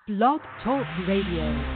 Blog Talk Radio.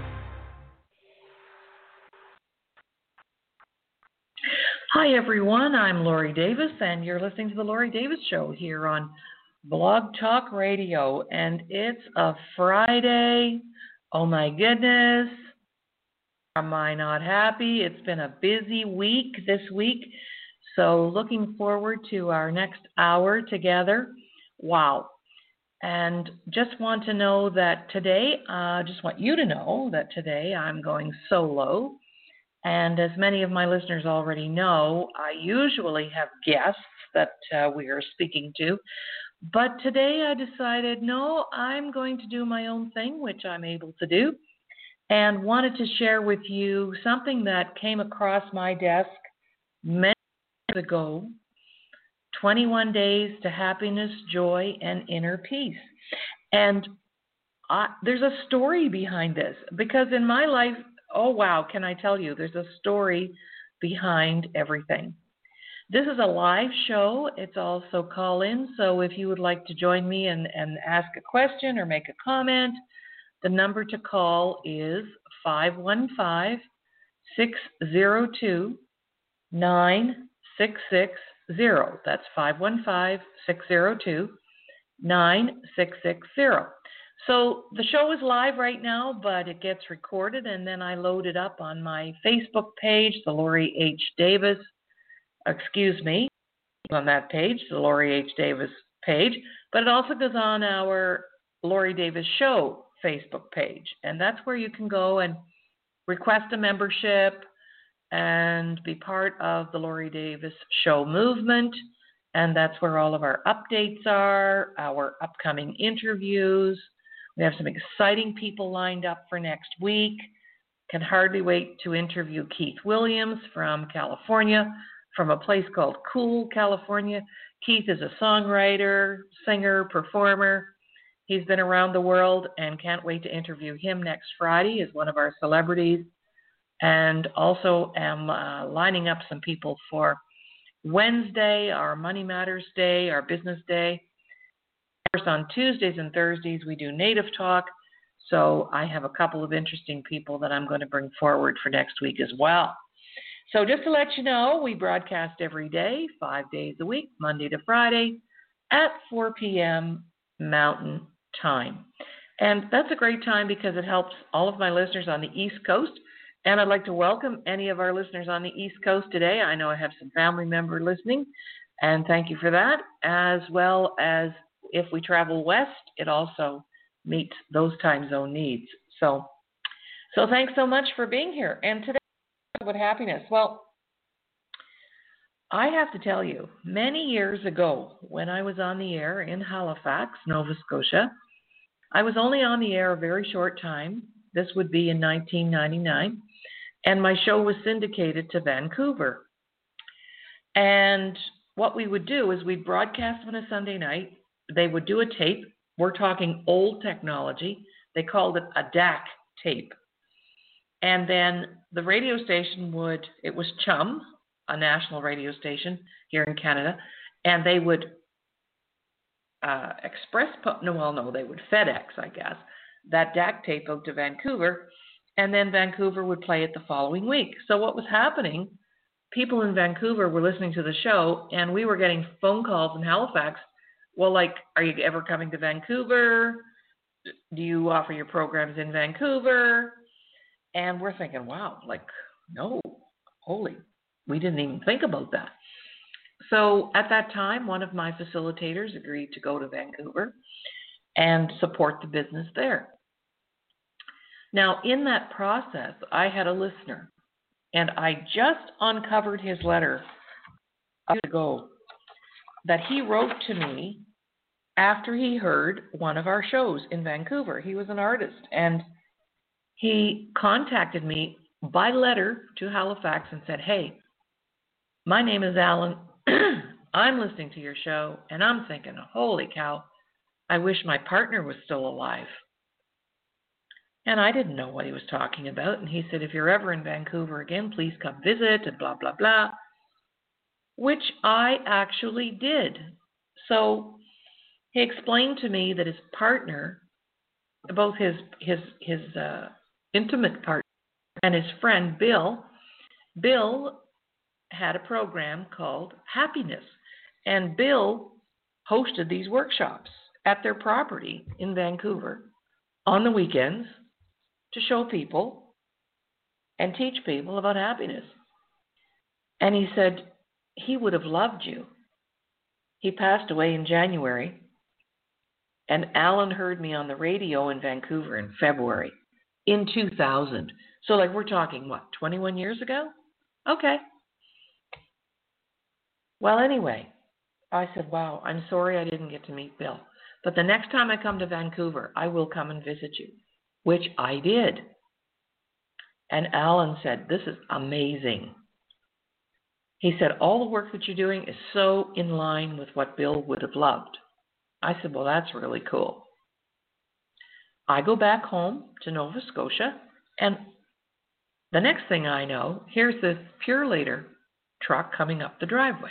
Hi, everyone. I'm Laurie Davis, and you're listening to The Laurie Davis Show here on Blog Talk Radio. And it's a Friday. Oh, my goodness. Am I not happy? It's been a busy week this week. So looking forward to our next hour together. Wow. And just want to know that today, just want you to know that today I'm going solo. And as many of my listeners already know, I usually have guests that we are speaking to. But today I decided, no, I'm going to do my own thing, which I'm able to do, and wanted to share with you something that came across my desk many years ago, 21 Days to Happiness, Joy, and Inner Peace. And there's a story behind this, because in my life, oh, wow, can I tell you, there's a story behind everything. This is a live show. It's also call-in, so if you would like to join me and ask a question or make a comment, the number to call is 515-602-9660. That's 515-602-9660. So the show is live right now, but it gets recorded, and then I load it up on my Facebook page, the Laurie H. Davis, on that page, the Laurie H. Davis page, but it also goes on our Laurie Davis Show Facebook page, and that's where you can go and request a membership and be part of the Laurie Davis Show movement, and that's where all of our updates are, our upcoming interviews. We have some exciting people lined up for next week. Can hardly wait to interview Keith Williams from California, from a place called Cool, California. Keith is a songwriter, singer, performer. He's been around the world, and can't wait to interview him next Friday as one of our celebrities. And also am lining up some people for Wednesday, our Money Matters Day, our business day. Of course, on Tuesdays and Thursdays, we do Native Talk. So I have a couple of interesting people that I'm going to bring forward for next week as well. So just to let you know, we broadcast every day, 5 days a week, Monday to Friday, at 4 p.m. Mountain Time. And that's a great time because it helps all of my listeners on the East Coast. And I'd like to welcome any of our listeners on the East Coast today. I know I have some family members listening, and thank you for that. As well as if we travel west, it also meets those time zone needs. So thanks so much for being here. And today, what happiness? Well, I have to tell you, many years ago, when I was on the air in Halifax, Nova Scotia, I was only on the air a very short time. This would be in 1999. And my show was syndicated to Vancouver. And what we would do is we'd broadcast on a Sunday night. They would do a tape. We're talking old technology. They called it a DAC tape. And then the radio station it was Chum, a national radio station here in Canada, and they would they would FedEx, I guess, that DAC tape out to Vancouver, and then Vancouver would play it the following week. So what was happening, people in Vancouver were listening to the show, and we were getting phone calls in Halifax. Well, like, are you ever coming to Vancouver? Do you offer your programs in Vancouver? And we're thinking, wow, like, no, we didn't even think about that. So at that time, one of my facilitators agreed to go to Vancouver and support the business there. Now, in that process, I had a listener, and I just uncovered his letter ago that he wrote to me after he heard one of our shows in Vancouver. He was an artist, and he contacted me by letter to Halifax and said, hey, my name is Alan. I'm listening to your show, and I'm thinking, holy cow, I wish my partner was still alive. And I didn't know what he was talking about. And he said, if you're ever in Vancouver again, please come visit, and blah, blah, blah, which I actually did. So he explained to me that his partner both his intimate partner and his friend Bill. Bill had a program called Happiness, and Bill hosted these workshops at their property in Vancouver on the weekends to show people and teach people about happiness. And he said he would have loved you. He passed away in January, and Alan heard me on the radio in Vancouver in February in 2000. So like we're talking, 21 years ago? Okay. Well, anyway, I said, wow, I'm sorry I didn't get to meet Bill. But the next time I come to Vancouver, I will come and visit you, which I did. And Alan said, this is amazing. He said, all the work that you're doing is so in line with what Bill would have loved. I said, well, that's really cool. I go back home to Nova Scotia, and the next thing I know, here's this Purolator truck coming up the driveway.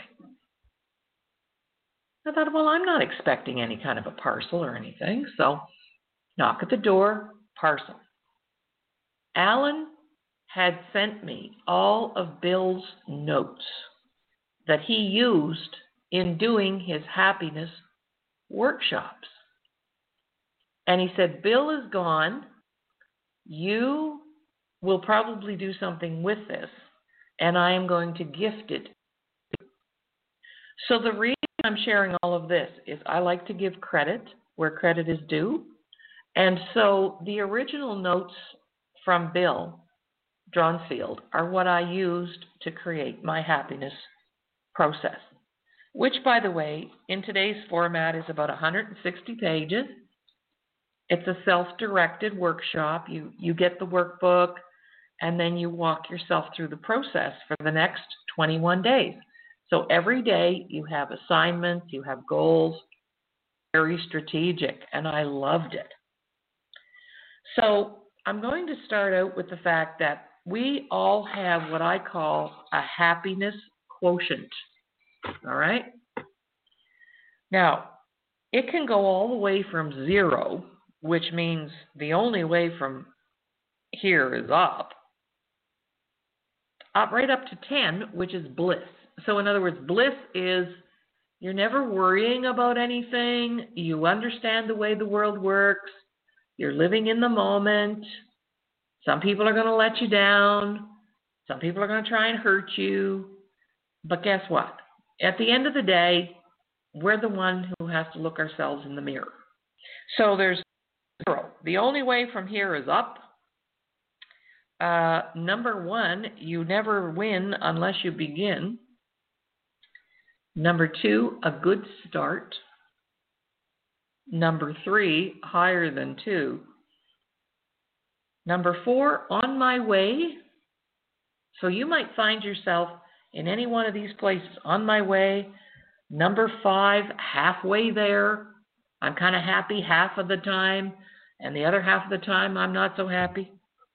I thought, well, I'm not expecting any kind of a parcel or anything, so knock at the door, parcel. Alan had sent me all of Bill's notes that he used in doing his happiness workshops. And he said, Bill is gone. You will probably do something with this, and I am going to gift it. So the reason I'm sharing all of this is I like to give credit where credit is due. And so the original notes from Bill Dronsfield are what I used to create my happiness process, which, by the way, in today's format is about 160 pages. It's a self-directed workshop. You get the workbook, and then you walk yourself through the process for the next 21 days. So every day you have assignments, you have goals, very strategic, and I loved it. So I'm going to start out with the fact that we all have what I call a happiness quotient, all right? Now, it can go all the way from 0, which means the only way from here is up right up to 10, which is bliss. So in other words, bliss is you're never worrying about anything. You understand the way the world works. You're living in the moment. Some people are going to let you down. Some people are going to try and hurt you. But guess what? At the end of the day, we're the one who has to look ourselves in the mirror. So there's 0. The only way from here is up. Number 1, you never win unless you begin. Number 2, a good start. Number 3, higher than 2. Number 4, on my way. So you might find yourself in any one of these places, on my way. Number 5, halfway there. I'm kind of happy half of the time, and the other half of the time I'm not so happy.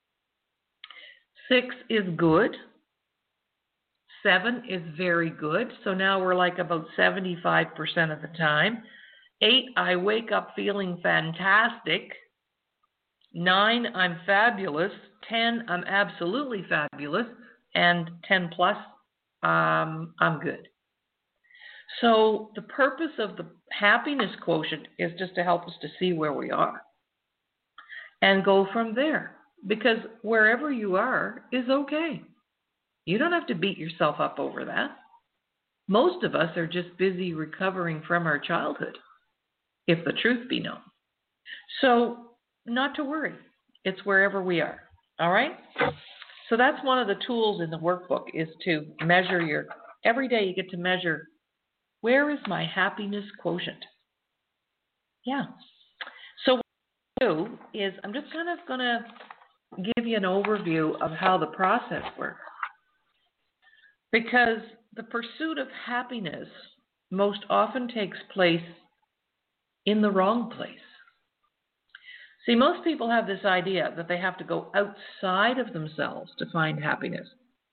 6 is good. 7 is very good. So now we're like about 75% of the time. 8, I wake up feeling fantastic. 9, I'm fabulous. 10, I'm absolutely fabulous. And 10 plus, I'm good. So the purpose of the happiness quotient is just to help us to see where we are and go from there. Because wherever you are is okay. You don't have to beat yourself up over that. Most of us are just busy recovering from our childhood, if the truth be known. So not to worry. It's wherever we are. All right? So that's one of the tools in the workbook is to measure every day you get to measure, where is my happiness quotient? Yeah. So what I do is I'm just kind of going to give you an overview of how the process works. Because the pursuit of happiness most often takes place in the wrong place. See, most people have this idea that they have to go outside of themselves to find happiness.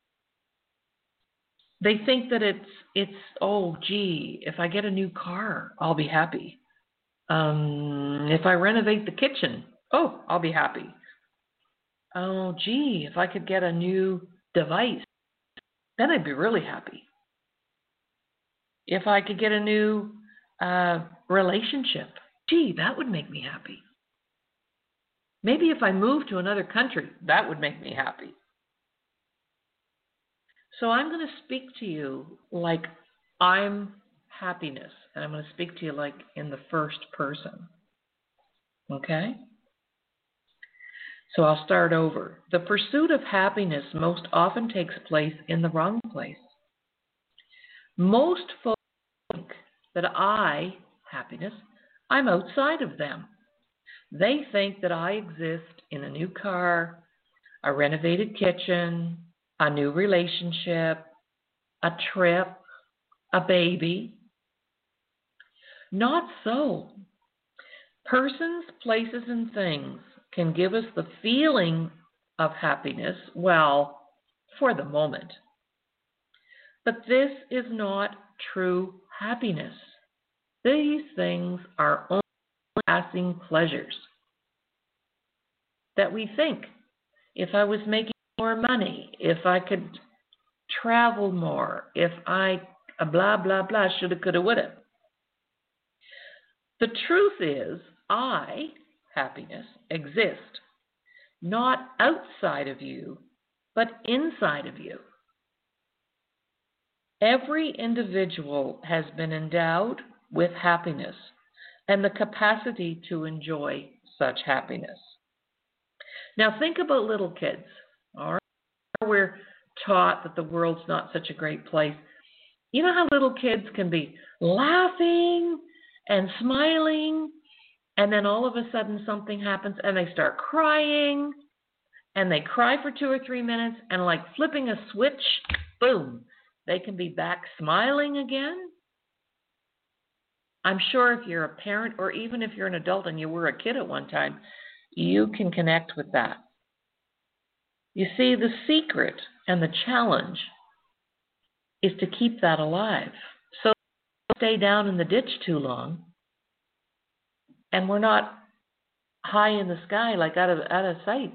They think that it's oh, gee, if I get a new car, I'll be happy. If I renovate the kitchen, Oh, I'll be happy. Oh, gee, if I could get a new device, then I'd be really happy. If I could get a new relationship, gee, that would make me happy. Maybe if I moved to another country, that would make me happy. So I'm going to speak to you like I'm happiness, and I'm going to speak to you like in the first person. Okay? So I'll start over. The pursuit of happiness most often takes place in the wrong place. Most folks think that happiness, I'm outside of them. They think that I exist in a new car, a renovated kitchen, a new relationship, a trip, a baby. Not so. Persons, places, and things can give us the feeling of happiness, well, for the moment. But this is not true happiness. These things are only passing pleasures that we think, if I was making more money, if I could travel more, if I blah, blah, blah, shoulda, coulda, woulda. The truth is, happiness, exist not outside of you, but inside of you. Every individual has been endowed with happiness and the capacity to enjoy such happiness. Now think about little kids. All right? We're taught that the world's not such a great place. You know how little kids can be laughing and smiling, and then all of a sudden something happens and they start crying, and they cry for 2 or 3 minutes, and like flipping a switch, boom, they can be back smiling again? I'm sure if you're a parent, or even if you're an adult and you were a kid at one time, you can connect with that. You see, the secret and the challenge is to keep that alive. So stay down in the ditch too long, and we're not high in the sky, like out of sight.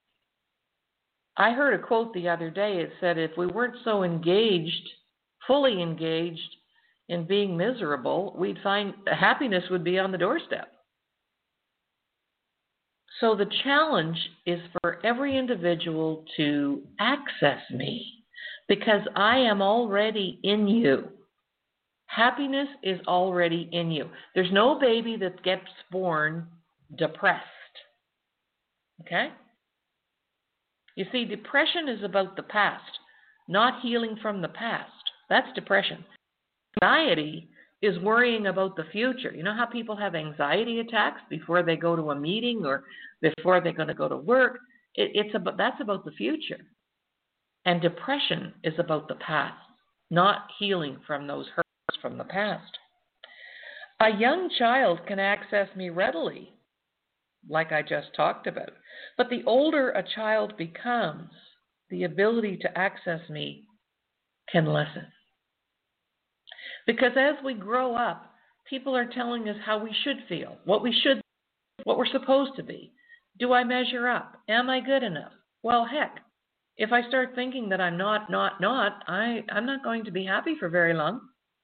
I heard a quote the other day. It said, if we weren't so engaged, fully engaged in being miserable, we'd find happiness would be on the doorstep. So the challenge is for every individual to access me, because I am already in you. Happiness is already in you. There's no baby that gets born depressed. Okay? You see, depression is about the past, not healing from the past. That's depression. Anxiety is worrying about the future. You know how people have anxiety attacks before they go to a meeting or before they're going to go to work? That's about the future. And depression is about the past, not healing from those hurts from the past. A young child can access me readily, like I just talked about. But the older a child becomes, the ability to access me can lessen. Because as we grow up, people are telling us how we should feel, what we're supposed to be. Do I measure up? Am I good enough? Well, heck, if I start thinking that I'm not, I'm not going to be happy for very long.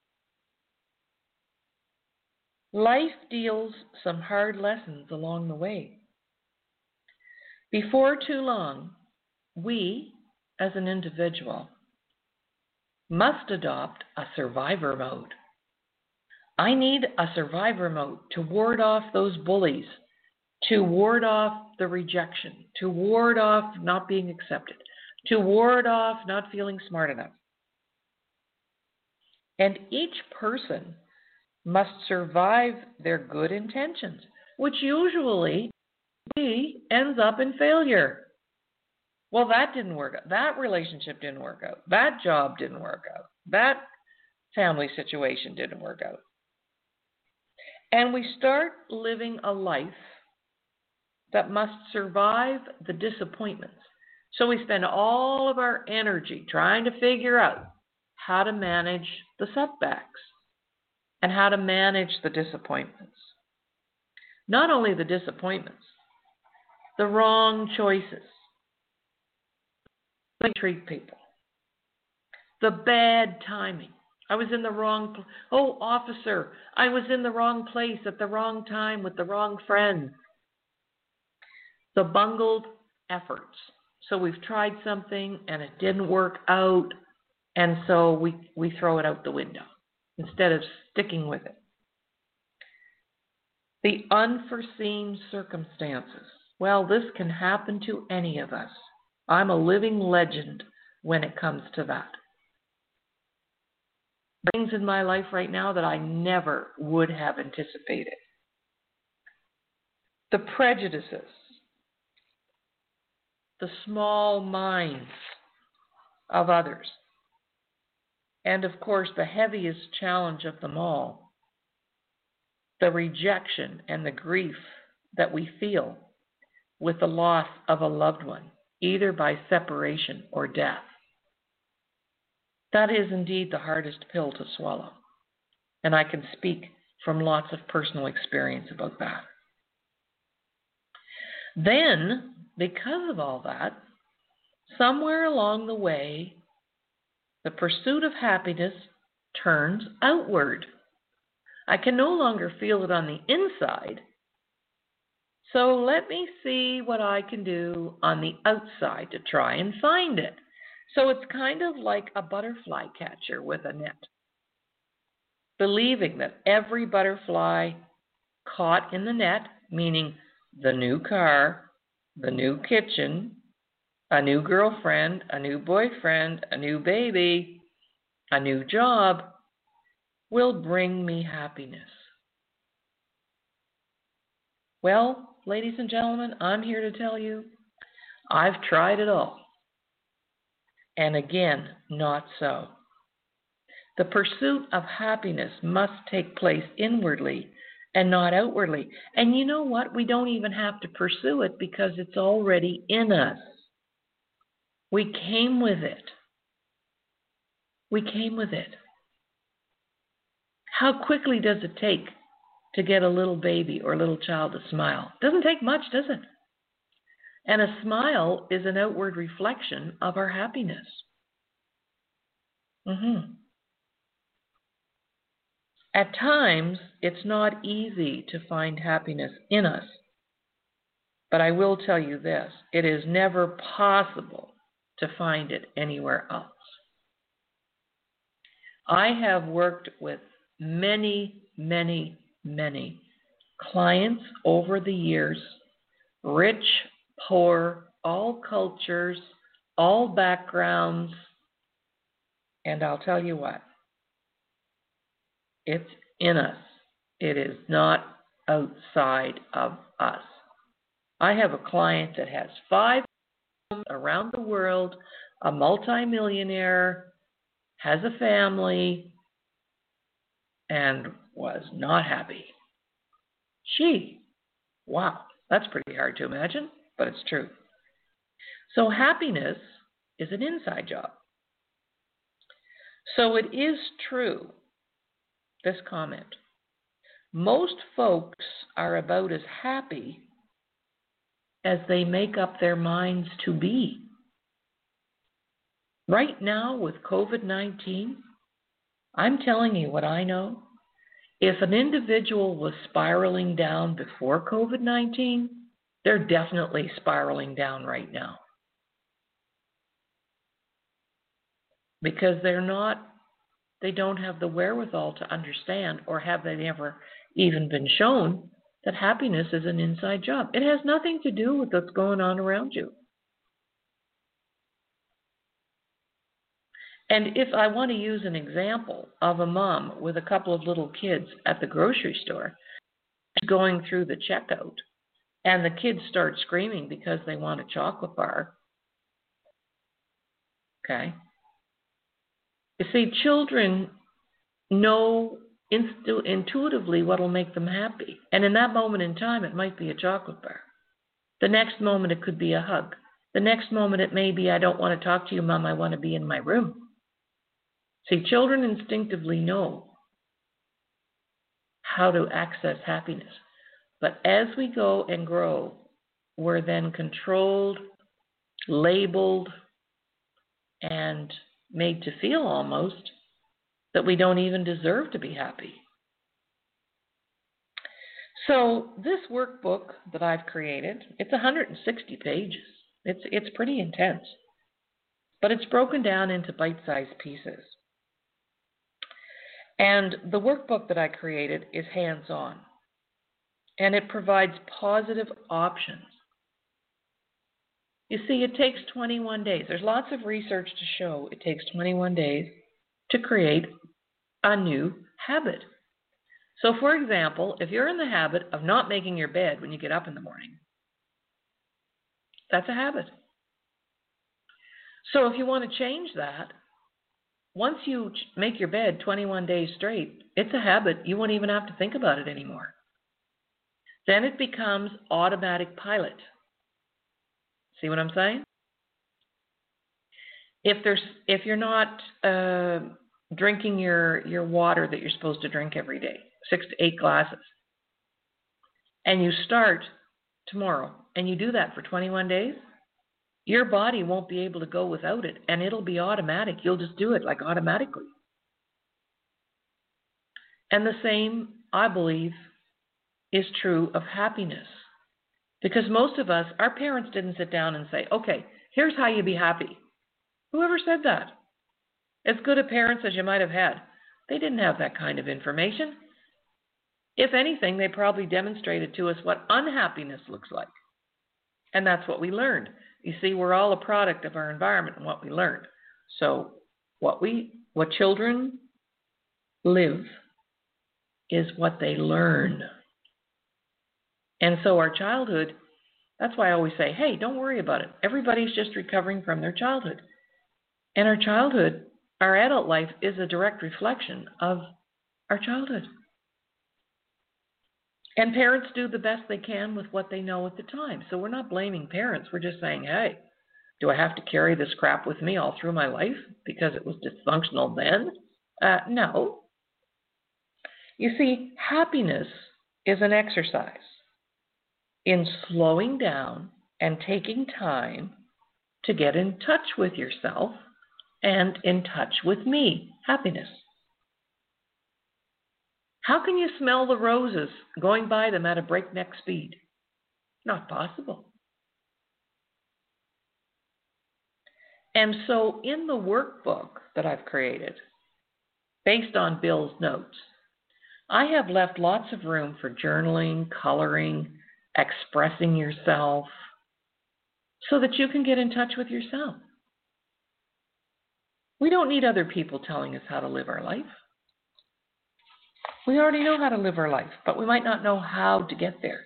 Life deals some hard lessons along the way. Before too long, we, as an individual, must adopt a survivor mode. I need a survivor mode to ward off those bullies, to ward off the rejection, to ward off not being accepted, to ward off not feeling smart enough. And each person must survive their good intentions, which usually ends up in failure. Well, that didn't work out. That relationship didn't work out. That job didn't work out. That family situation didn't work out. And we start living a life that must survive the disappointments. So we spend all of our energy trying to figure out how to manage the setbacks and how to manage the disappointments. Not only the disappointments, the wrong choices, the way we treat people, the bad timing. I was in the wrong place. Oh, officer, I was in the wrong place at the wrong time with the wrong friends. The bungled efforts. So we've tried something and it didn't work out, and so we throw it out the window instead of sticking with it. The unforeseen circumstances. Well, this can happen to any of us. I'm a living legend when it comes to that. Things in my life right now that I never would have anticipated. The prejudices, the small minds of others, and of course the heaviest challenge of them all, the rejection and the grief that we feel with the loss of a loved one, either by separation or death. That is indeed the hardest pill to swallow, and I can speak from lots of personal experience about that. Then, because of all that, somewhere along the way, the pursuit of happiness turns outward. I can no longer feel it on the inside, so let me see what I can do on the outside to try and find it. So it's kind of like a butterfly catcher with a net, believing that every butterfly caught in the net, meaning the new car, the new kitchen, a new girlfriend, a new boyfriend, a new baby, a new job, will bring me happiness. Well, ladies and gentlemen, I'm here to tell you, I've tried it all. And again, not so. The pursuit of happiness must take place inwardly and not outwardly. And you know what? We don't even have to pursue it because it's already in us. We came with it. We came with it. How quickly does it take to get a little baby or a little child to smile? It doesn't take much, does it? And a smile is an outward reflection of our happiness. At times, it's not easy to find happiness in us. But I will tell you this, it is never possible to find it anywhere else. I have worked with many, many, many clients over the years, rich, poor, all cultures, all backgrounds, and I'll tell you what, it's in us. It is not outside of us. I have a client that has 5 homes around the world, a multimillionaire, has a family, and was not happy. Wow, that's pretty hard to imagine, but it's true. So happiness is an inside job. So it is true, this comment. Most folks are about as happy as they make up their minds to be. Right now with COVID-19, I'm telling you what I know. If an individual was spiraling down before COVID-19, they're definitely spiraling down right now. Because they don't have the wherewithal to understand, or have they ever even been shown that happiness is an inside job. It has nothing to do with what's going on around you. And if I want to use an example of a mom with a couple of little kids at the grocery store, going through the checkout, and the kids start screaming because they want a chocolate bar. Okay? You see, children know intuitively what will make them happy. And in that moment in time, it might be a chocolate bar. The next moment, it could be a hug. The next moment, it may be, I don't want to talk to you, Mom, I want to be in my room. See, children instinctively know how to access happiness. But as we go and grow we're then controlled, labeled, and made to feel almost that we don't even deserve to be happy. So this workbook that I've created, it's 160 pages. It's pretty intense, but it's broken down into bite-sized pieces. And the workbook that I created is hands-on, and it provides positive options. You see, it takes 21 days. There's lots of research to show it takes 21 days to create a new habit. So, for example, if you're in the habit of not making your bed when you get up in the morning, that's a habit. So if you want to change that, once you make your bed 21 days straight, it's a habit. You won't even have to think about it anymore. Then it becomes automatic pilot. See what I'm saying? If you're not drinking your water that you're supposed to drink every day, 6 to 8 glasses, and you start tomorrow and you do that for 21 days, your body won't be able to go without it, and it'll be automatic. You'll just do it like automatically. And the same, I believe, is true of happiness. Because most of us, our parents didn't sit down and say, okay, here's how you be happy. Whoever said that? As good a parents as you might have had. They didn't have that kind of information. If anything, they probably demonstrated to us what unhappiness looks like. And that's what we learned. You see, we're all a product of our environment and what we learned. So what children live is what they learn. And so our childhood, that's why I always say, hey, don't worry about it. Everybody's just recovering from their childhood. And our childhood, our adult life, is a direct reflection of our childhood. And parents do the best they can with what they know at the time. So we're not blaming parents. We're just saying, hey, do I have to carry this crap with me all through my life because it was dysfunctional then? No. You see, happiness is an exercise in slowing down and taking time to get in touch with yourself and in touch with me. Happiness. How can you smell the roses going by them at a breakneck speed? Not possible. And so in the workbook that I've created, based on Bill's notes, I have left lots of room for journaling, coloring, expressing yourself, so that you can get in touch with yourself. We don't need other people telling us how to live our life. We already know how to live our life, but we might not know how to get there.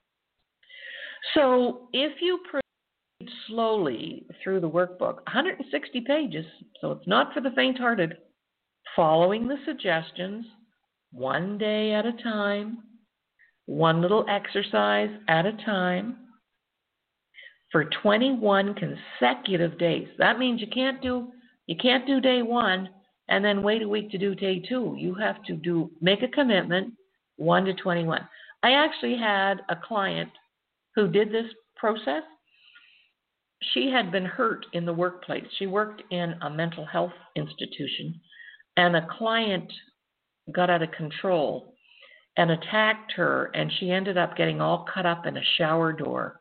So if you proceed slowly through the workbook, 160 pages, so it's not for the faint-hearted, following the suggestions, one day at a time, one little exercise at a time, for 21 consecutive days. That means you can't do day one and then wait a week to do day two. You have to make a commitment, 1 to 21. I actually had a client who did this process. She had been hurt in the workplace. She worked in a mental health institution, and a client got out of control and attacked her, and she ended up getting all cut up in a shower door.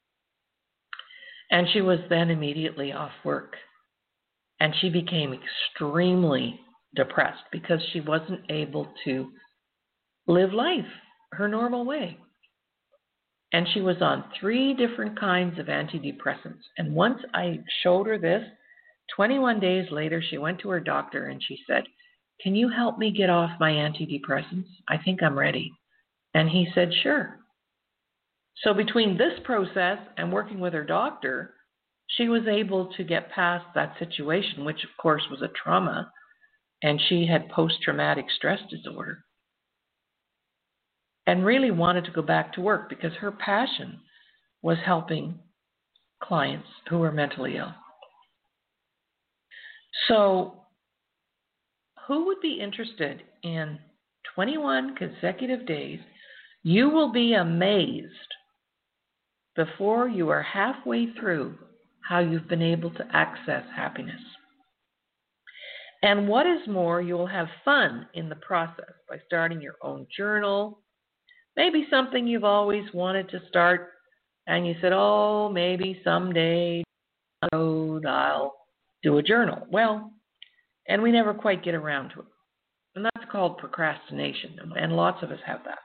And she was then immediately off work. And she became extremely depressed because she wasn't able to live life her normal way. And she was on 3 different kinds of antidepressants. And once I showed her this, 21 days later, she went to her doctor and she said, "Can you help me get off my antidepressants? I think I'm ready." And he said, "Sure." So between this process and working with her doctor, she was able to get past that situation, which of course was a trauma, and she had post-traumatic stress disorder, and really wanted to go back to work because her passion was helping clients who were mentally ill. So who would be interested in 21 consecutive days? You will be amazed before you are halfway through how you've been able to access happiness. And what is more, you will have fun in the process by starting your own journal, maybe something you've always wanted to start, and you said, oh, maybe someday I'll do a journal. Well, and we never quite get around to it. And that's called procrastination, and lots of us have that.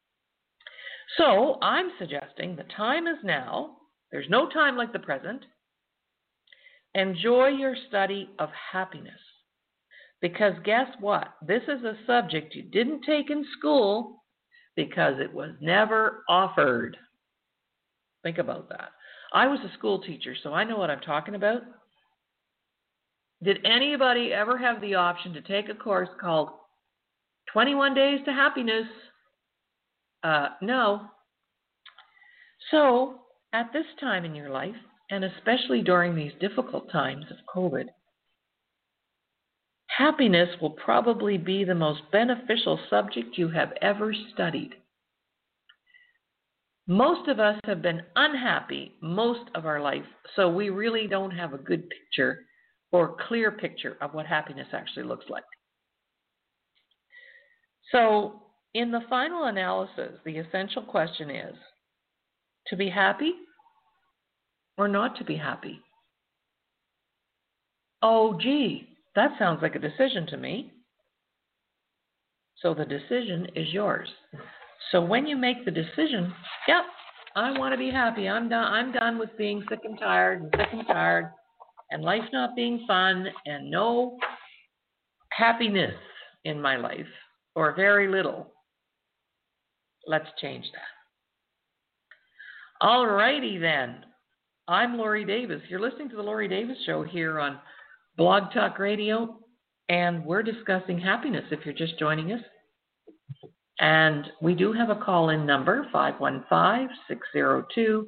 So I'm suggesting the time is now. There's no time like the present. Enjoy your study of happiness. Because guess what? This is a subject you didn't take in school because it was never offered. Think about that. I was a school teacher, so I know what I'm talking about. Did anybody ever have the option to take a course called 21 Days to Happiness? No. So, at this time in your life, and especially during these difficult times of COVID, happiness will probably be the most beneficial subject you have ever studied. Most of us have been unhappy most of our life, so we really don't have a good picture or clear picture of what happiness actually looks like. So, in the final analysis, the essential question is, to be happy or not to be happy? Oh, gee, that sounds like a decision to me. So the decision is yours. So when you make the decision, yep, I want to be happy. I'm done with being sick and tired and life not being fun and no happiness in my life, or very little. Let's change that. All righty then. I'm Laurie Davis. You're listening to the Laurie Davis Show here on Blog Talk Radio, and we're discussing happiness if you're just joining us. And we do have a call-in number, 515-602-9660.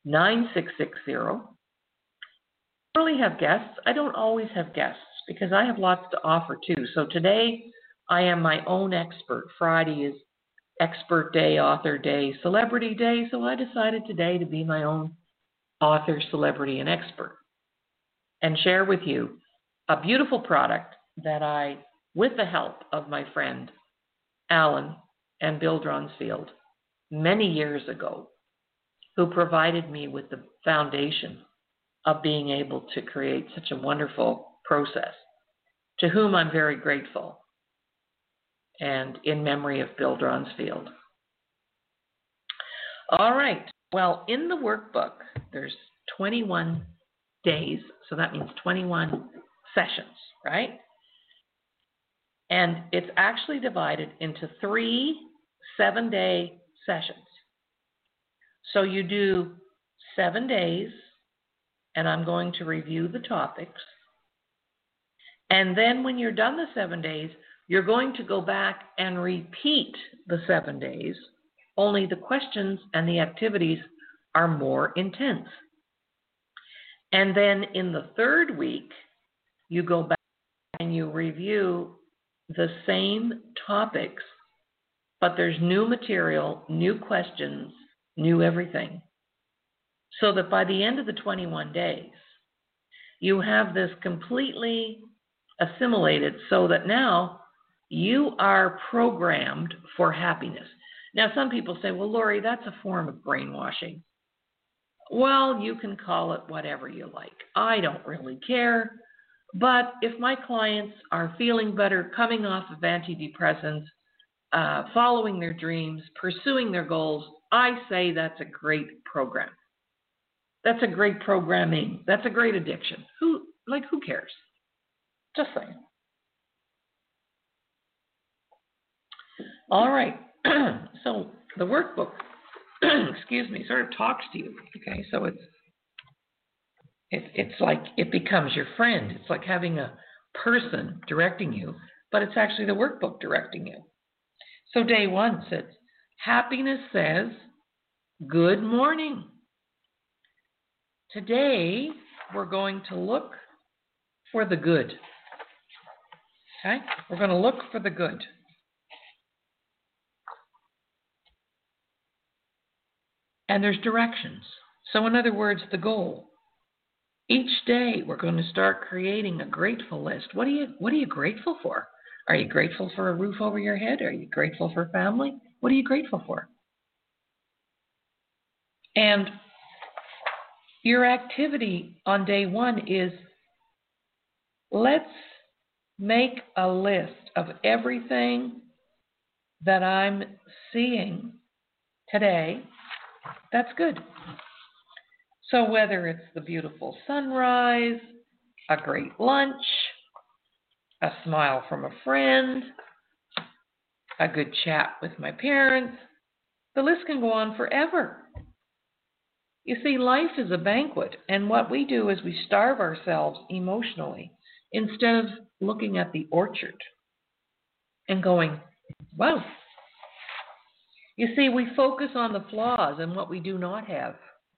I really have guests. I don't always have guests because I have lots to offer too. So today I am my own expert. Friday is Expert Day, Author Day, Celebrity Day. So I decided today to be my own author, celebrity, and expert and share with you a beautiful product that I, with the help of my friend Alan and Bill Dronsfield, many years ago, who provided me with the foundation of being able to create such a wonderful process, to whom I'm very grateful, and in memory of Bill Dronsfield. All right. Well, in the workbook, there's 21 days, so that means 21 sessions, right? And it's actually divided into 3 7-day sessions. So you do 7 days, and I'm going to review the topics. And then when you're done the 7 days, you're going to go back and repeat the 7 days, only the questions and the activities are more intense. And then in the 3rd week, you go back and you review the same topics, but there's new material, new questions, new everything. So that by the end of the 21 days, you have this completely assimilated so that now you are programmed for happiness. Now, some people say, well, Laurie, that's a form of brainwashing. Well, you can call it whatever you like. I don't really care. But if my clients are feeling better, coming off of antidepressants, following their dreams, pursuing their goals, I say that's a great program. That's a great programming. That's a great addiction. Who cares? Just saying. All right. So the workbook, excuse me, sort of talks to you. Okay, so it's like it becomes your friend. It's like having a person directing you, but it's actually the workbook directing you. So day 1 says, happiness says, good morning. Today, we're going to look for the good. Okay? We're going to look for the good. And there's directions. So in other words, the goal. Each day we're going to start creating a grateful list. What are you grateful for? Are you grateful for a roof over your head? Are you grateful for family? What are you grateful for? And your activity on day one is, let's make a list of everything that I'm seeing today that's good. So whether it's the beautiful sunrise, a great lunch, a smile from a friend, a good chat with my parents, the list can go on forever. You see, life is a banquet, and what we do is we starve ourselves emotionally instead of looking at the orchard and going, wow. You see, we focus on the flaws and what we do not have.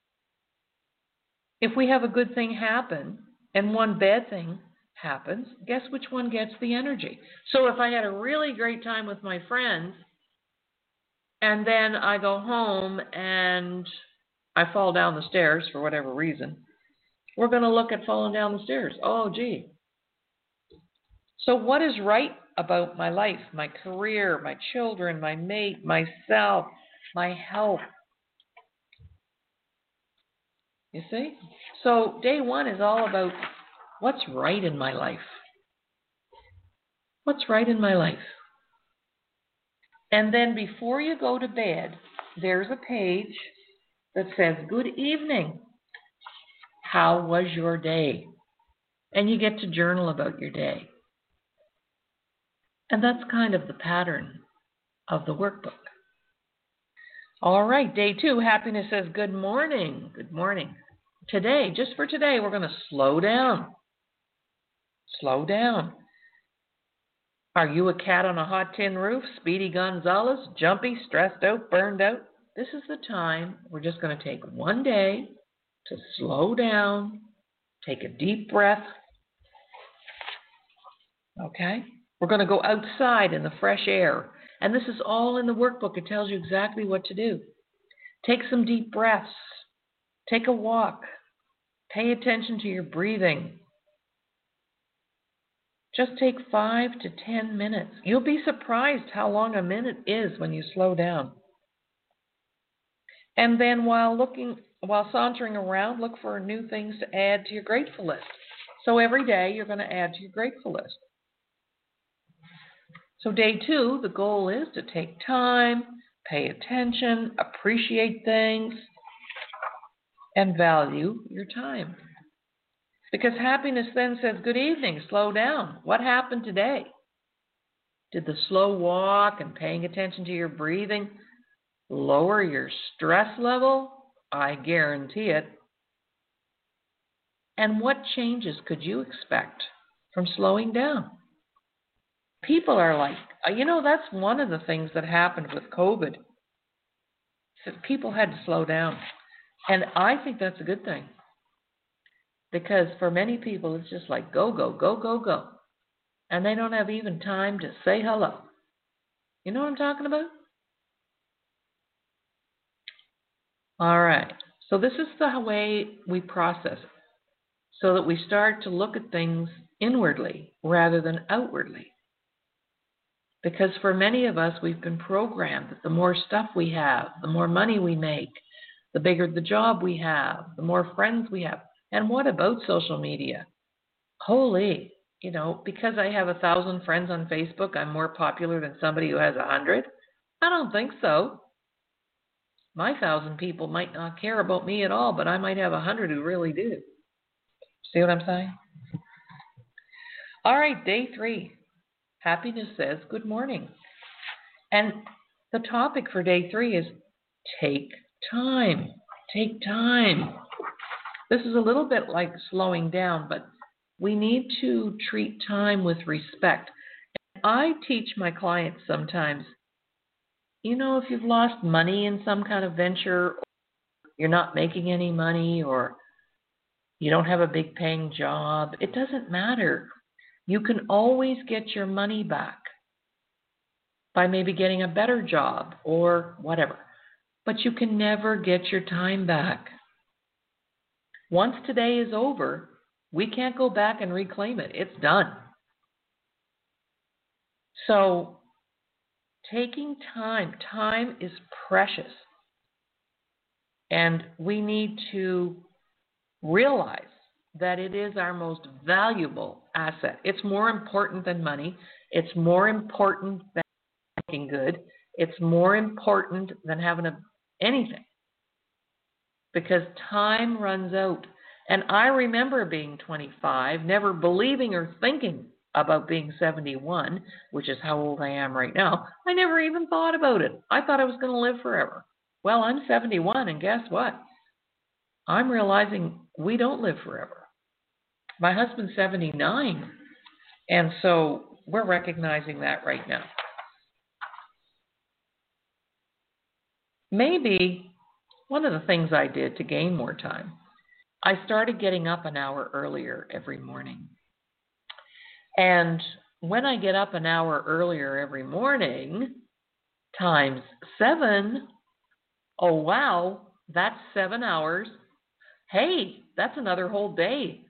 If we have a good thing happen and one bad thing happens, guess which one gets the energy? So if I had a really great time with my friends and then I go home and I fall down the stairs for whatever reason, we're going to look at falling down the stairs. Oh, gee. So what is right about my life, my career, my children, my mate, myself, my health? You see? So day one is all about what's right in my life. What's right in my life? And then before you go to bed, there's a page that says, good evening. How was your day? And you get to journal about your day. And that's kind of the pattern of the workbook. All right, day two, happiness says, good morning. Good morning. Today, just for today, we're going to slow down. Slow down. Are you a cat on a hot tin roof, Speedy Gonzales, jumpy, stressed out, burned out? This is the time we're just going to take one day to slow down, take a deep breath. Okay? We're going to go outside in the fresh air. And this is all in the workbook. It tells you exactly what to do. Take some deep breaths. Take a walk. Pay attention to your breathing. Just take 5 to 10 minutes. You'll be surprised how long a minute is when you slow down. And then while sauntering around, look for new things to add to your grateful list. So every day you're going to add to your grateful list. So day two, the goal is to take time, pay attention, appreciate things, and value your time. Because happiness then says, good evening, slow down. What happened today? Did the slow walk and paying attention to your breathing lower your stress level? I guarantee it. And what changes could you expect from slowing down? People are like, that's one of the things that happened with COVID. People had to slow down. And I think that's a good thing. Because for many people, it's just like go, go, go, go, go. And they don't have even time to say hello. You know what I'm talking about? All right. So this is the way we process it. So that we start to look at things inwardly rather than outwardly. Because for many of us, we've been programmed that the more stuff we have, the more money we make, the bigger the job we have, the more friends we have. And what about social media? Holy, because I have 1,000 friends on Facebook, I'm more popular than somebody who has 100? I don't think so. My 1,000 people might not care about me at all, but I might have 100 who really do. See what I'm saying? All right, day three. Happiness says, good morning. And the topic for day three is take time. Take time. This is a little bit like slowing down, but we need to treat time with respect. I teach my clients sometimes, if you've lost money in some kind of venture, or you're not making any money, or you don't have a big paying job, it doesn't matter. You can always get your money back by maybe getting a better job or whatever. But you can never get your time back. Once today is over, we can't go back and reclaim it. It's done. So taking time is precious. And we need to realize that it is our most valuable asset. It's more important than money. It's more important than looking good. It's more important than having anything. Because time runs out. And I remember being 25, never believing or thinking about being 71, which is how old I am right now. I never even thought about it. I thought I was going to live forever. Well, I'm 71, and guess what? I'm realizing we don't live forever. My husband's 79, and so we're recognizing that right now. Maybe one of the things I did to gain more time, I started getting up an hour earlier every morning. And when I get up an hour earlier every morning, times 7, oh wow, that's 7 hours. Hey, that's another whole day.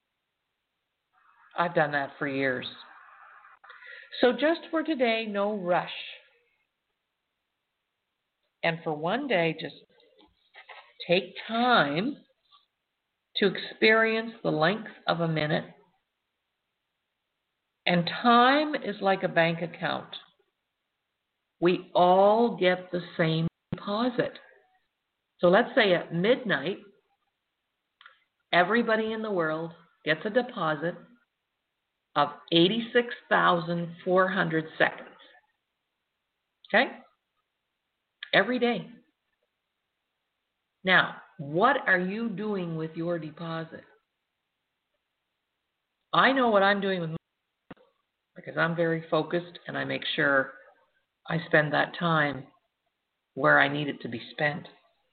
I've done that for years. So just for today, no rush. And for one day, just take time to experience the length of a minute. And time is like a bank account. We all get the same deposit. So let's say at midnight, everybody in the world gets a deposit of 86,400 seconds. Okay? Every day. Now, what are you doing with your deposit? I know what I'm doing with mine because I'm very focused and I make sure I spend that time where I need it to be spent.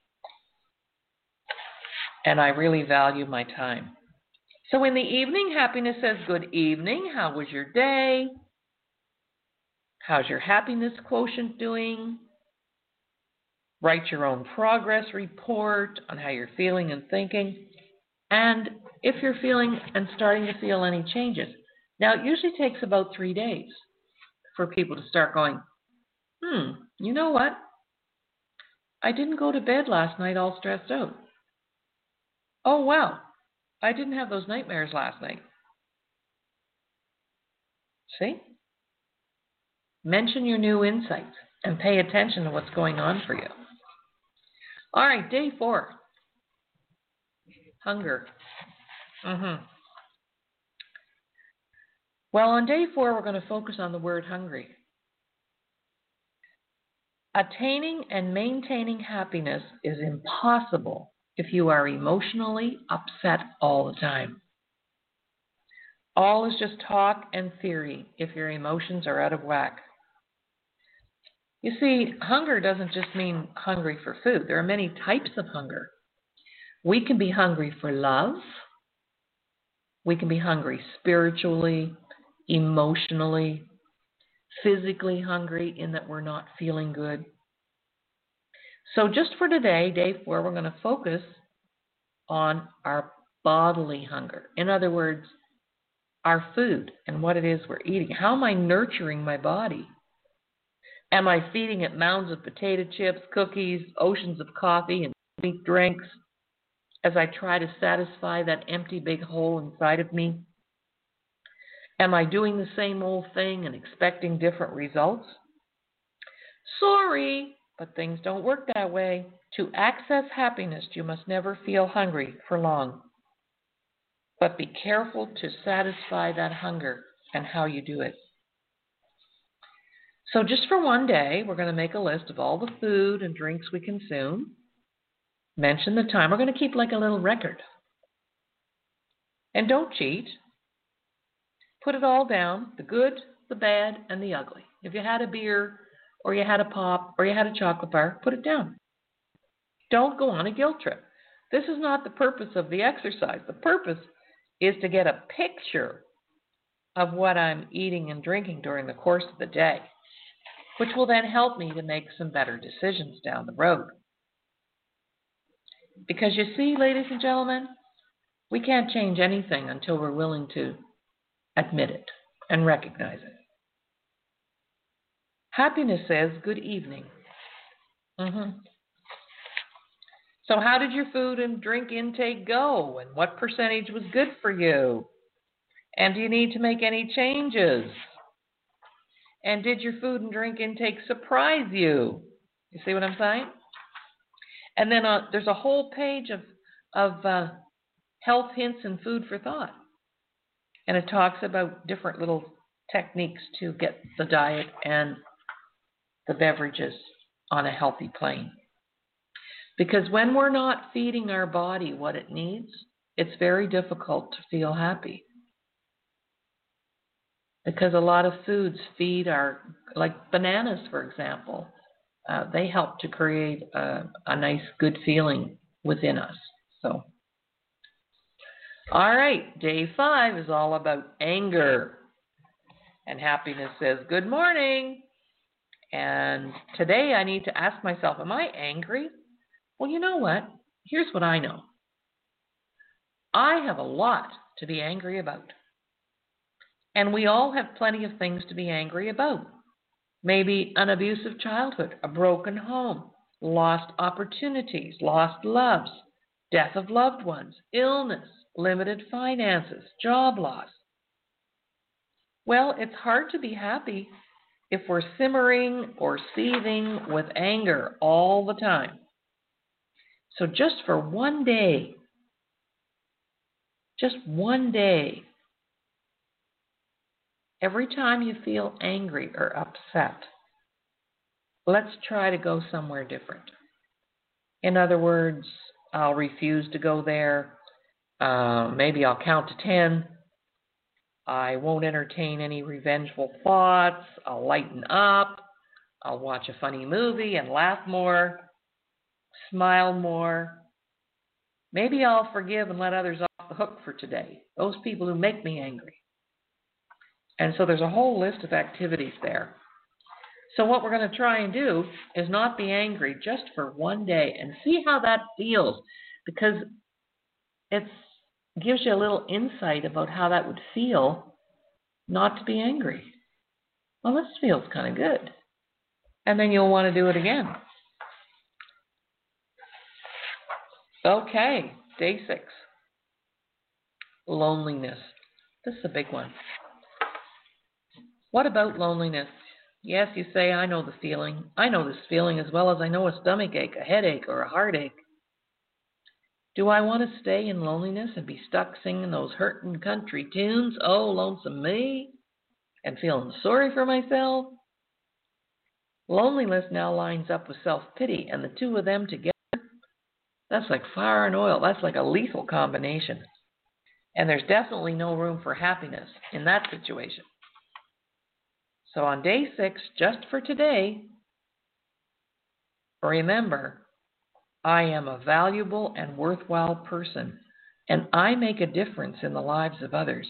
And I really value my time. So in the evening, happiness says, good evening. How was your day? How's your happiness quotient doing? Write your own progress report on how you're feeling and thinking. And if you're feeling and starting to feel any changes. Now, it usually takes about 3 days for people to start going, you know what? I didn't go to bed last night all stressed out. Oh, wow. I didn't have those nightmares last night. See? Mention your new insights and pay attention to what's going on for you. All right, day 4. Hunger. Well, on day 4, we're going to focus on the word hungry. Attaining and maintaining happiness is impossible if you are emotionally upset all the time. All is just talk and theory if your emotions are out of whack. You see, hunger doesn't just mean hungry for food. There are many types of hunger. We can be hungry for love. We can be hungry spiritually, emotionally, physically hungry in that we're not feeling good. So just for today, day 4, we're going to focus on our bodily hunger. In other words, our food and what it is we're eating. How am I nurturing my body? Am I feeding it mounds of potato chips, cookies, oceans of coffee, and sweet drinks as I try to satisfy that empty big hole inside of me? Am I doing the same old thing and expecting different results? Sorry, but things don't work that way. To access happiness, you must never feel hungry for long. But be careful to satisfy that hunger and how you do it. So just for one day, we're going to make a list of all the food and drinks we consume. Mention the time. We're going to keep like a little record. And don't cheat. Put it all down, the good, the bad, and the ugly. If you had a beer, or you had a pop, or you had a chocolate bar, put it down. Don't go on a guilt trip. This is not the purpose of the exercise. The purpose is to get a picture of what I'm eating and drinking during the course of the day, which will then help me to make some better decisions down the road. Because you see, ladies and gentlemen, We can't change anything until we're willing to admit it and recognize it. Happiness says, good evening. So how did your food and drink intake go? And what percentage was good for you? And do you need to make any changes? And did your food and drink intake surprise you? You see what I'm saying? And then there's a whole page of health hints and food for thought. And it talks about different little techniques to get the diet and the beverages on a healthy plane. Because when we're not feeding our body what it needs, it's very difficult to feel happy. Because a lot of foods feed like bananas, for example, they help to create a nice, good feeling within us. So, all right, day 5 is all about anger. And happiness says, good morning. And today I need to ask myself, am I angry? Well, you know what? Here's what I know. I have a lot to be angry about. And we all have plenty of things to be angry about. Maybe an abusive childhood, a broken home, lost opportunities, lost loves, death of loved ones, illness, limited finances, job loss. Well, it's hard to be happy if we're simmering or seething with anger all the time. So just for one day, every time you feel angry or upset, let's try to go somewhere different. In other words, I'll refuse to go there. Maybe I'll count to 10. I won't entertain any revengeful thoughts. I'll lighten up. I'll watch a funny movie and laugh more, smile more. Maybe I'll forgive and let others off the hook for today, those people who make me angry. And so there's a whole list of activities there. So what we're going to try and do is not be angry just for one day and see how that feels, because it gives you a little insight about how that would feel not to be angry. Well, this feels kind of good. And then you'll want to do it again. Okay, day 6. Loneliness. This is a big one. What about loneliness? Yes, you say, I know the feeling. I know this feeling as well as I know a stomach ache, a headache, or a heartache. Do I want to stay in loneliness and be stuck singing those hurtin' country tunes, oh, lonesome me, and feeling sorry for myself? Loneliness now lines up with self-pity, and the two of them together, that's like fire and oil. That's like a lethal combination. And there's definitely no room for happiness in that situation. So on day 6, just for today, remember, I am a valuable and worthwhile person, and I make a difference in the lives of others.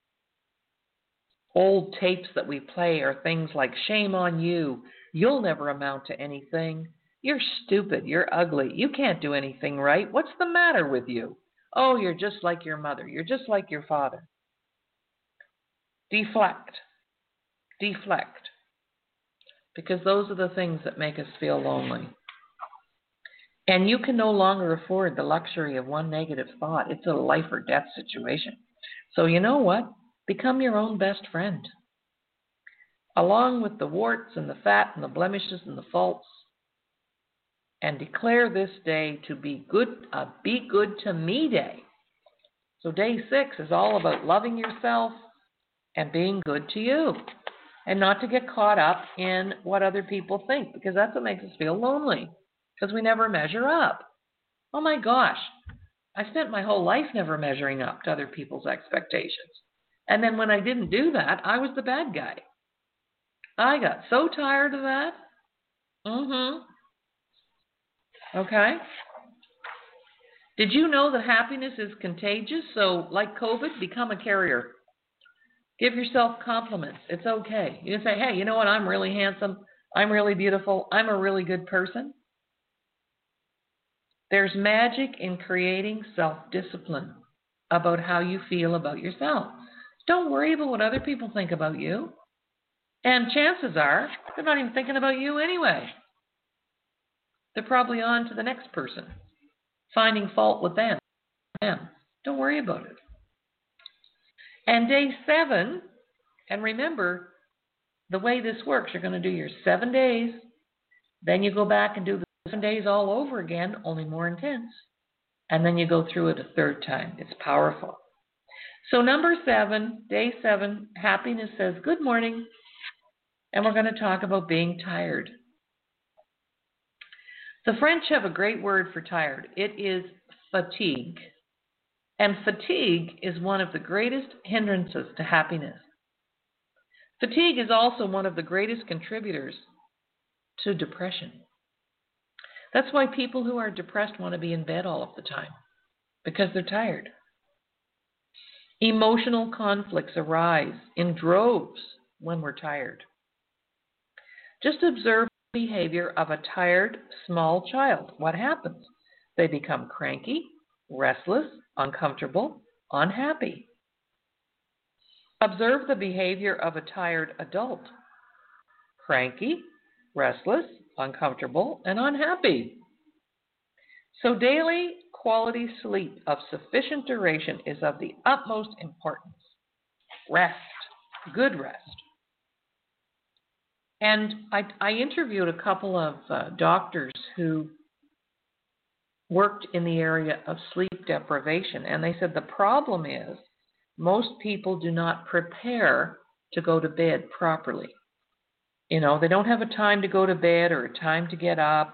Old tapes that we play are things like, shame on you, you'll never amount to anything, you're stupid, you're ugly, you can't do anything right, what's the matter with you? Oh, you're just like your mother, you're just like your father. Deflect. Because those are the things that make us feel lonely. And you can no longer afford the luxury of one negative thought. It's a life or death situation. So you know what? Become your own best friend. Along with the warts and the fat and the blemishes and the faults. And declare this day to be good to me day. So day 6 is all about loving yourself and being good to you. And not to get caught up in what other people think, because that's what makes us feel lonely, because we never measure up. Oh my gosh, I spent my whole life never measuring up to other people's expectations. And then when I didn't do that, I was the bad guy. I got so tired of that. Okay. Did you know that happiness is contagious? So like COVID, become a carrier. Give yourself compliments. It's okay. You can say, hey, you know what? I'm really handsome. I'm really beautiful. I'm a really good person. There's magic in creating self-discipline. about how you feel about yourself. Don't worry about what other people think about you. And chances are, they're not even thinking about you anyway. They're probably on to the next person, finding fault with them. Don't worry about it. And day 7, and remember, the way this works, you're going to do your 7 days, then you go back and do the 7 days all over again, only more intense, and then you go through it a third time. It's powerful. So number 7, day 7, happiness says, good morning, and we're going to talk about being tired. The French have a great word for tired. It is fatigue. And fatigue is one of the greatest hindrances to happiness. Fatigue is also one of the greatest contributors to depression. That's why people who are depressed want to be in bed all of the time, because they're tired. Emotional conflicts arise in droves when we're tired. Just observe the behavior of a tired, small child. What happens? They become cranky, restless, uncomfortable, unhappy. Observe the behavior of a tired adult. Cranky, restless, uncomfortable, and unhappy. So daily quality sleep of sufficient duration is of the utmost importance. Rest, good rest. And I interviewed a couple of doctors who worked in the area of sleep deprivation, and they said the problem is most people do not prepare to go to bed properly. You know, they don't have a time to go to bed or a time to get up.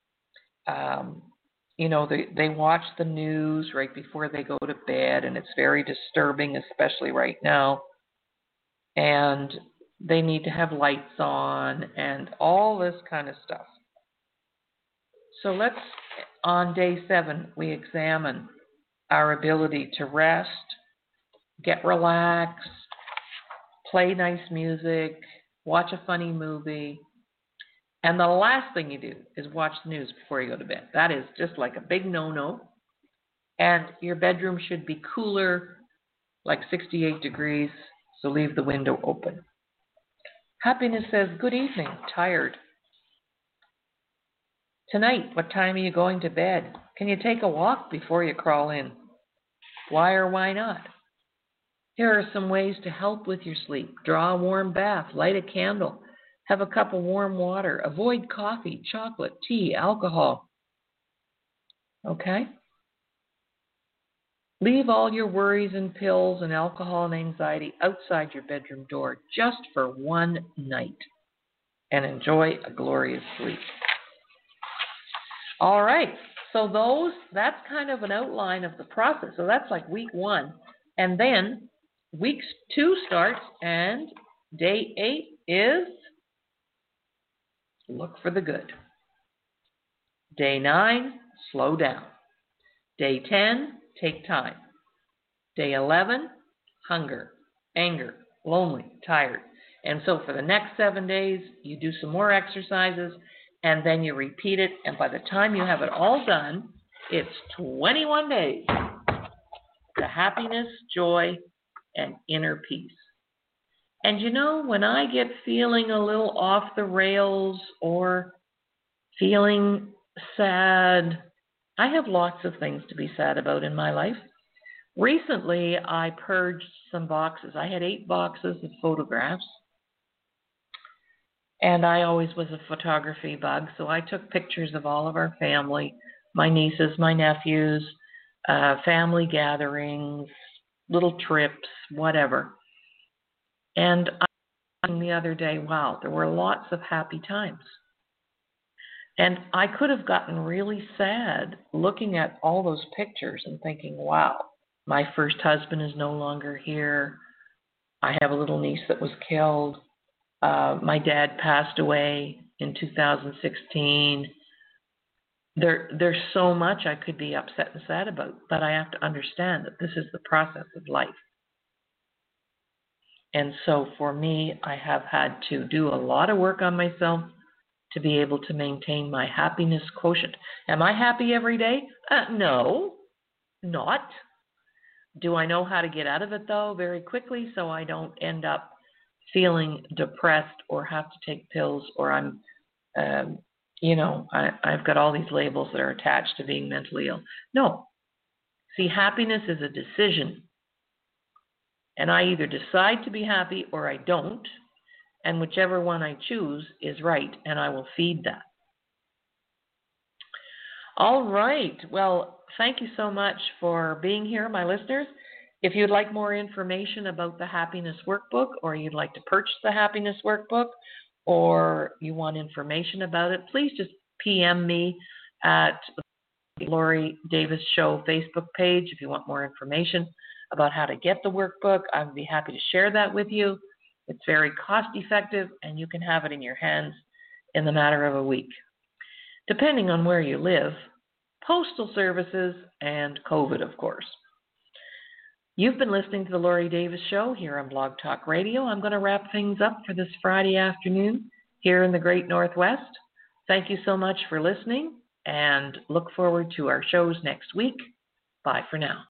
You know, they watch the news right before they go to bed, and it's very disturbing, especially right now. And they need to have lights on and all this kind of stuff. So let's, on day 7, we examine our ability to rest, get relaxed, play nice music, watch a funny movie. And the last thing you do is watch the news before you go to bed. That is just like a big no-no. And your bedroom should be cooler, like 68 degrees, so leave the window open. Happiness says, good evening, tired. Tonight, what time are you going to bed? Can you take a walk before you crawl in? Why or why not? Here are some ways to help with your sleep. Draw a warm bath, light a candle, have a cup of warm water, avoid coffee, chocolate, tea, alcohol. Okay? Leave all your worries and pills and alcohol and anxiety outside your bedroom door just for one night and enjoy a glorious sleep. All right, so that's kind of an outline of the process. So that's like week 1. And then week 2 starts, and day 8 is look for the good. Day 9, slow down. Day 10, take time. Day 11, hunger, anger, lonely, tired. And so for the next 7 days, you do some more exercises, and then you repeat it. And by the time you have it all done, it's 21 days to happiness, joy, and inner peace. And you know, when I get feeling a little off the rails or feeling sad, I have lots of things to be sad about in my life. Recently, I purged some boxes. I had 8 boxes of photographs. And I always was a photography bug, so I took pictures of all of our family, my nieces, my nephews, family gatherings, little trips, whatever. And I was the other day, wow, there were lots of happy times. And I could have gotten really sad looking at all those pictures and thinking, wow, my first husband is no longer here. I have a little niece that was killed. My dad passed away in 2016. There's so much I could be upset and sad about, but I have to understand that this is the process of life. And so for me, I have had to do a lot of work on myself to be able to maintain my happiness quotient. Am I happy every day? No, not. Do I know how to get out of it, though, very quickly so I don't end up feeling depressed or have to take pills or I've got all these labels that are attached to being mentally ill? No. See, happiness is a decision. And I either decide to be happy or I don't. And whichever one I choose is right, and I will feed that. All right. Well, thank you so much for being here, my listeners. If you'd like more information about the Happiness Workbook, or you'd like to purchase the Happiness Workbook, or you want information about it, please just PM me at the Laurie Davis Show Facebook page if you want more information about how to get the workbook. I would be happy to share that with you. It's very cost effective, and you can have it in your hands in the matter of a week. Depending on where you live, postal services, and COVID, of course. You've been listening to the Laurie Davis Show here on Blog Talk Radio. I'm going to wrap things up for this Friday afternoon here in the Great Northwest. Thank you so much for listening, and look forward to our shows next week. Bye for now.